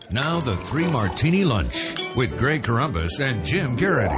Now the Three Martini Lunch with Greg Corombos and Jim Garrity.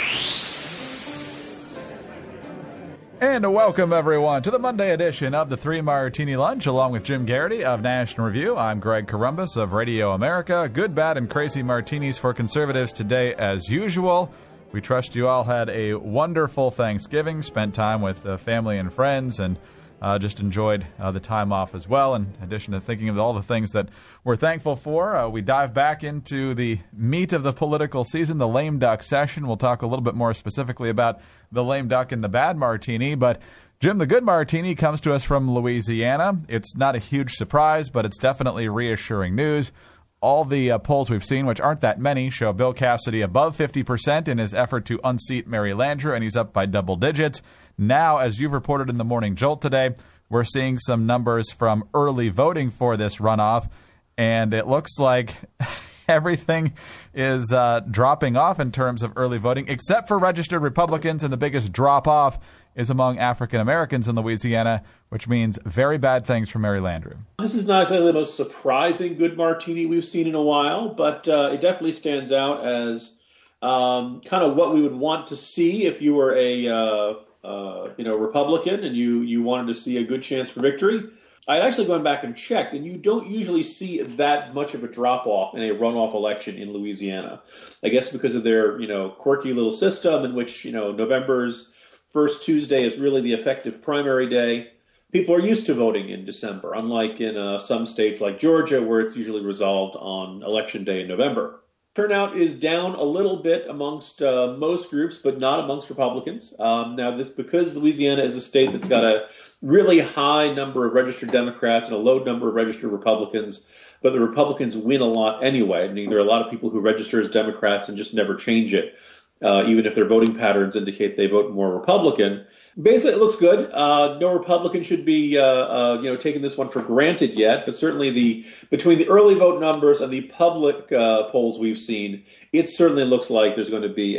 And welcome, everyone, to the Monday edition of the Three Martini Lunch, along with Jim Garrity of National Review. I'm Greg Corombos of Radio America. Good, bad, and crazy martinis for conservatives today, as usual. We trust you all had a wonderful Thanksgiving, spent time with family and friends, and just enjoyed the time off as well. In addition to thinking of all the things that we're thankful for, we dive back into the meat of the political season, the lame duck session. We'll talk a little bit more specifically about the lame duck and the bad martini. But, Jim, the good martini comes to us from Louisiana. It's not a huge surprise, but it's definitely reassuring news. All the polls we've seen, which aren't that many, show Bill Cassidy above 50% in his effort to unseat Mary Landrieu, and he's up by double digits. Now, as you've reported in the Morning Jolt today, we're seeing some numbers from early voting for this runoff, and it looks like everything is dropping off in terms of early voting, except for registered Republicans, and the biggest drop-off is among African Americans in Louisiana, which means very bad things for Mary Landrieu. This is not exactly the most surprising good martini we've seen in a while, but it definitely stands out as kind of what we would want to see if you were a Republican and you wanted to see a good chance for victory. I actually gone back and checked, and you don't usually see that much of a drop-off in a runoff election in Louisiana. I guess because of their, quirky little system in which, November's first Tuesday is really the effective primary day. People are used to voting in December, unlike in some states like Georgia, where it's usually resolved on Election Day in November. Turnout is down a little bit amongst most groups, but not amongst Republicans. Now, this because Louisiana is a state that's got a really high number of registered Democrats and a low number of registered Republicans, but the Republicans win a lot anyway. I mean, there are a lot of people who register as Democrats and just never change it, even if their voting patterns indicate they vote more Republican. Basically, it looks good. No Republican should be, taking this one for granted yet. But certainly, between the early vote numbers and the public polls we've seen, it certainly looks like there's going to be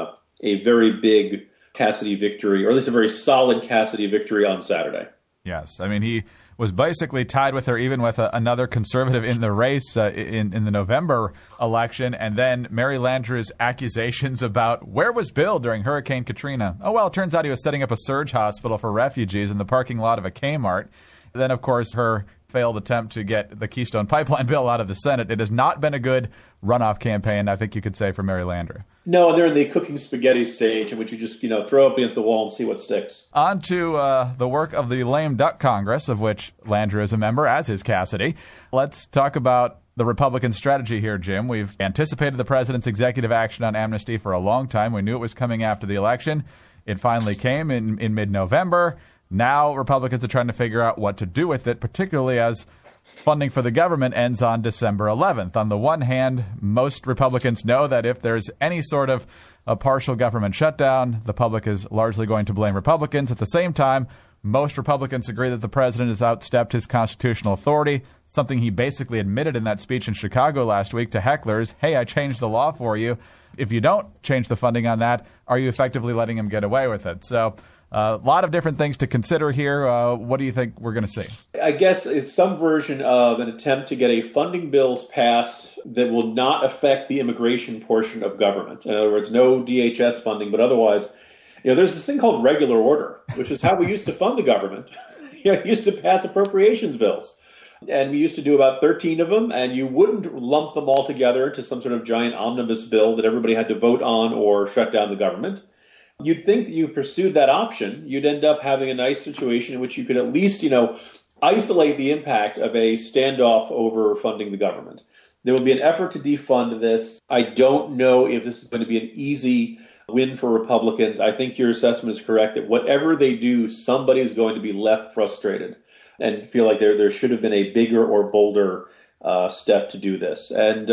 a very big Cassidy victory, or at least a very solid Cassidy victory on Saturday. Yes, I mean he was basically tied with her, even with another conservative in the race in the November election. And then Mary Landrieu's accusations about where was Bill during Hurricane Katrina? Oh, well, it turns out he was setting up a surge hospital for refugees in the parking lot of a Kmart. Then, of course, her failed attempt to get the Keystone Pipeline bill out of the Senate. It has not been a good runoff campaign, I think you could say, for Mary Landrieu. No, they're in the cooking spaghetti stage in which you just, throw up against the wall and see what sticks. On to the work of the Lame Duck Congress, of which Landrieu is a member, as is Cassidy. Let's talk about the Republican strategy here, Jim. We've anticipated the president's executive action on amnesty for a long time. We knew it was coming after the election. It finally came in mid-November. Now Republicans are trying to figure out what to do with it, particularly as funding for the government ends on December 11th. On the one hand, most Republicans know that if there's any sort of a partial government shutdown, the public is largely going to blame Republicans. At the same time, most Republicans agree that the president has outstepped his constitutional authority, something he basically admitted in that speech in Chicago last week to hecklers. Hey, I changed the law for you. If you don't change the funding on that, are you effectively letting him get away with it? So a lot of different things to consider here. What do you think we're going to see? I guess it's some version of an attempt to get a funding bills passed that will not affect the immigration portion of government. In other words, no DHS funding, but otherwise, there's this thing called regular order, which is how we used to fund the government. We used to pass appropriations bills. And we used to do about 13 of them, and you wouldn't lump them all together to some sort of giant omnibus bill that everybody had to vote on or shut down the government. You'd think that you pursued that option, you'd end up having a nice situation in which you could at least, isolate the impact of a standoff over funding the government. There will be an effort to defund this. I don't know if this is going to be an easy win for Republicans. I think your assessment is correct that whatever they do, somebody is going to be left frustrated and feel like there should have been a bigger or bolder step to do this. And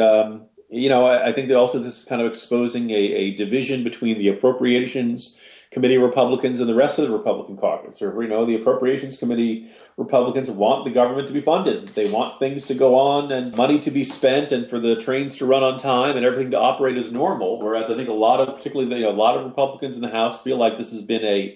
I think that also this is kind of exposing a division between the Appropriations Committee Republicans and the rest of the Republican caucus. Or, the Appropriations Committee Republicans want the government to be funded. They want things to go on and money to be spent and for the trains to run on time and everything to operate as normal. Whereas I think particularly a lot of Republicans in the House feel like this has been a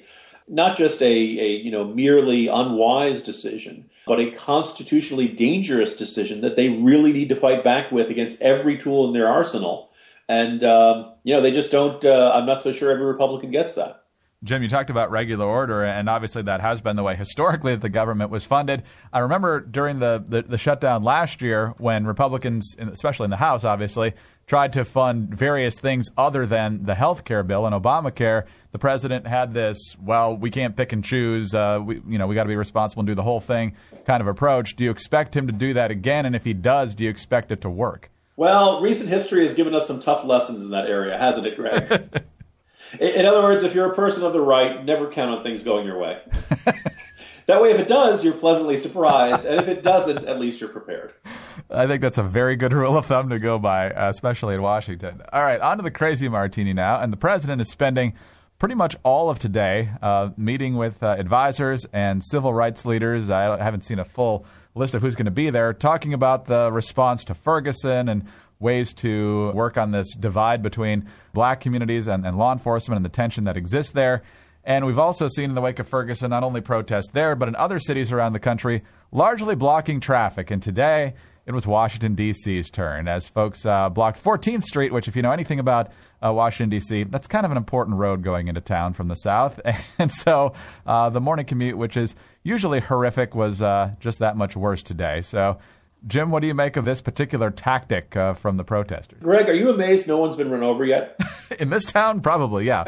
not just a merely unwise decision, but a constitutionally dangerous decision that they really need to fight back with against every tool in their arsenal. And, they just don't, I'm not so sure every Republican gets that. Jim, you talked about regular order, and obviously that has been the way historically that the government was funded. I remember during the shutdown last year when Republicans, especially in the House, obviously, tried to fund various things other than the health care bill and Obamacare. The president had this, well, we can't pick and choose, we got to be responsible and do the whole thing kind of approach. Do you expect him to do that again? And if he does, do you expect it to work? Well, recent history has given us some tough lessons in that area, hasn't it, Greg? In other words, if you're a person of the right, never count on things going your way. That way, if it does, you're pleasantly surprised. And if it doesn't, at least you're prepared. I think that's a very good rule of thumb to go by, especially in Washington. All right, on to the crazy martini now. And the president is spending pretty much all of today meeting with advisors and civil rights leaders. I haven't seen a full list of who's going to be there, talking about the response to Ferguson and ways to work on this divide between black communities and law enforcement and the tension that exists there. And we've also seen in the wake of Ferguson not only protests there, but in other cities around the country, largely blocking traffic. And today, it was Washington, D.C.'s turn as folks blocked 14th Street, which if you know anything about Washington, D.C., that's kind of an important road going into town from the south. And so the morning commute, which is usually horrific, was just that much worse today. So, Jim, what do you make of this particular tactic from the protesters? Greg, are you amazed no one's been run over yet? In this town, probably, yeah.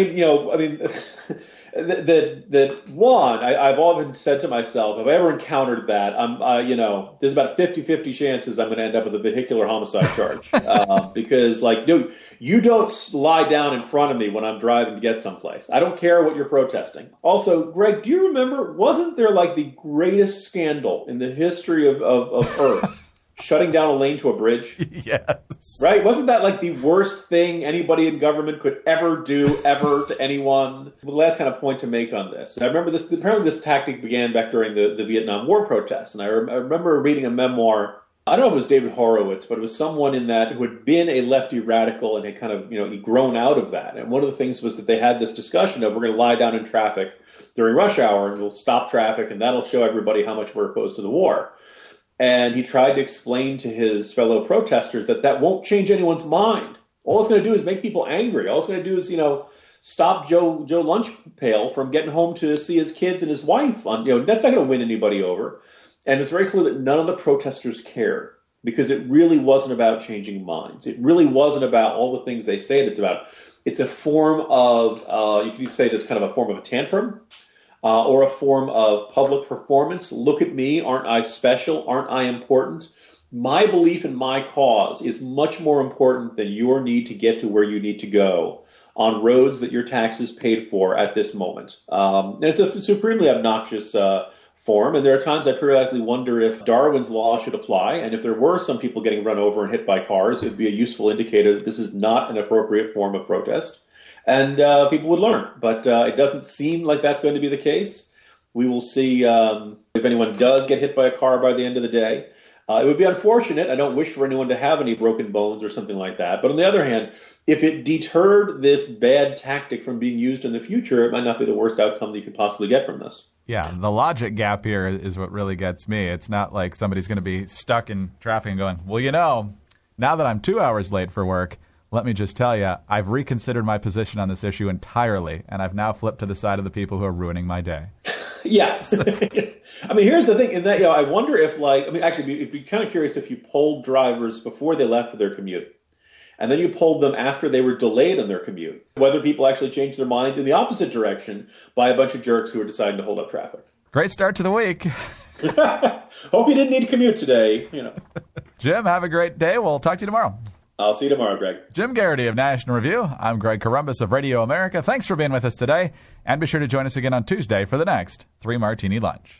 I've often said to myself, if I ever encountered that, there's about 50-50 chances I'm going to end up with a vehicular homicide charge. Because, dude, you don't lie down in front of me when I'm driving to get someplace. I don't care what you're protesting. Also, Greg, do you remember, wasn't there the greatest scandal in the history of Earth? Shutting down a lane to a bridge? Yes. Right? Wasn't that the worst thing anybody in government could ever do, ever, to anyone? The last kind of point to make on this. I remember this, apparently this tactic began back during the Vietnam War protests. And I remember reading a memoir, I don't know if it was David Horowitz, but it was someone in that who had been a lefty radical and had kind of, he'd grown out of that. And one of the things was that they had this discussion of we're going to lie down in traffic during rush hour and we'll stop traffic and that'll show everybody how much we're opposed to the war. And he tried to explain to his fellow protesters that won't change anyone's mind. All it's going to do is make people angry. All it's going to do is, stop Joe Lunchpail from getting home to see his kids and his wife. That's not going to win anybody over. And it's very clear that none of the protesters cared because it really wasn't about changing minds. It really wasn't about all the things they say it's about. It's a form of, you could say it's kind of a form of a tantrum. Or a form of public performance. Look at me. Aren't I special? Aren't I important? My belief in my cause is much more important than your need to get to where you need to go on roads that your taxes paid for at this moment. And it's a supremely obnoxious form. And there are times I periodically wonder if Darwin's law should apply. And if there were some people getting run over and hit by cars, it would be a useful indicator that this is not an appropriate form of protest. And people would learn. But it doesn't seem like that's going to be the case. We will see if anyone does get hit by a car by the end of the day. It would be unfortunate. I don't wish for anyone to have any broken bones or something like that. But on the other hand, if it deterred this bad tactic from being used in the future, it might not be the worst outcome that you could possibly get from this. Yeah, the logic gap here is what really gets me. It's not like somebody's going to be stuck in traffic and going, well, now that I'm 2 hours late for work, let me just tell you, I've reconsidered my position on this issue entirely, and I've now flipped to the side of the people who are ruining my day. Yeah. Here's the thing, in that, I wonder if, actually, it'd be kind of curious if you polled drivers before they left for their commute, and then you polled them after they were delayed on their commute, whether people actually changed their minds in the opposite direction by a bunch of jerks who are deciding to hold up traffic. Great start to the week. Hope you didn't need to commute today, Jim, have a great day. We'll talk to you tomorrow. I'll see you tomorrow, Greg. Jim Garrity of National Review. I'm Greg Corombos of Radio America. Thanks for being with us today, and be sure to join us again on Tuesday for the next 3 Martini Lunch.